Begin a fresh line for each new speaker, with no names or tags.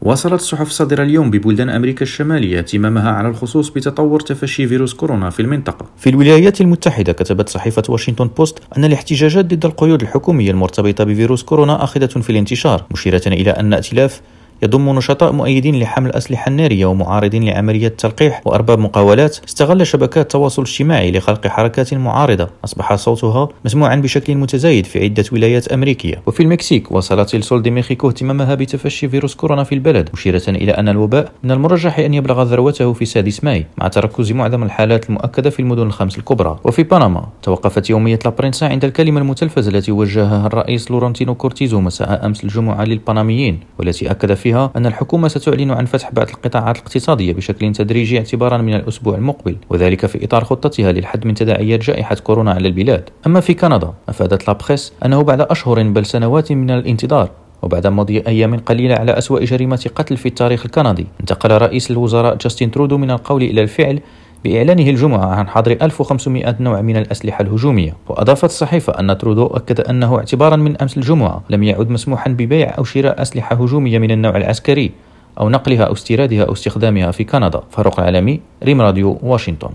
واصلت الصحف الصادرة اليوم ببلدان أمريكا الشمالية اهتمامها على الخصوص بتطور تفشي فيروس كورونا في المنطقة.
في الولايات المتحدة كتبت صحيفة واشنطن بوست أن الاحتجاجات ضد القيود الحكومية المرتبطة بفيروس كورونا آخذة في الانتشار، مشيرة إلى أن ائتلاف يضم نشطاء مؤيدين لحمل الأسلحة النارية ومعارضين لعملية التلقيح وأرباب مقاولات استغل شبكات التواصل الاجتماعي لخلق حركات معارضة أصبح صوتها مسموعا بشكل متزايد في عدة ولايات أمريكية. وفي المكسيك وصلت السول دي ميخيكو اهتمامها بتفشي فيروس كورونا في البلد، مشيرة إلى أن الوباء من المرجح أن يبلغ ذروته في 6 ماي مع تركز معظم الحالات المؤكدة في المدن ال5 الكبرى. وفي بنما توقفت يومية لابرينسا عند الكلمة المتلفزة التي وجهها الرئيس لورنتينو كورتيزو مساء أمس الجمعة للبناميين، والتي أكد فيها أن الحكومة ستعلن عن فتح بعض القطاعات الاقتصادية بشكل تدريجي اعتبارا من الأسبوع المقبل، وذلك في إطار خطتها للحد من تداعيات جائحة كورونا على البلاد. أما في كندا أفادت لابريس أنه بعد أشهر بل سنوات من الانتظار وبعد مضي أيام قليلة على أسوأ جريمة قتل في التاريخ الكندي، انتقل رئيس الوزراء جاستين ترودو من القول إلى الفعل بإعلانه الجمعة عن حظر 1500 نوع من الأسلحة الهجومية. وأضافت الصحيفة أن ترودو أكد أنه اعتبارا من أمس الجمعة لم يعد مسموحا ببيع أو شراء أسلحة هجومية من النوع العسكري أو نقلها أو استيرادها أو استخدامها في كندا. فاروق العالمي، ريم راديو، واشنطن.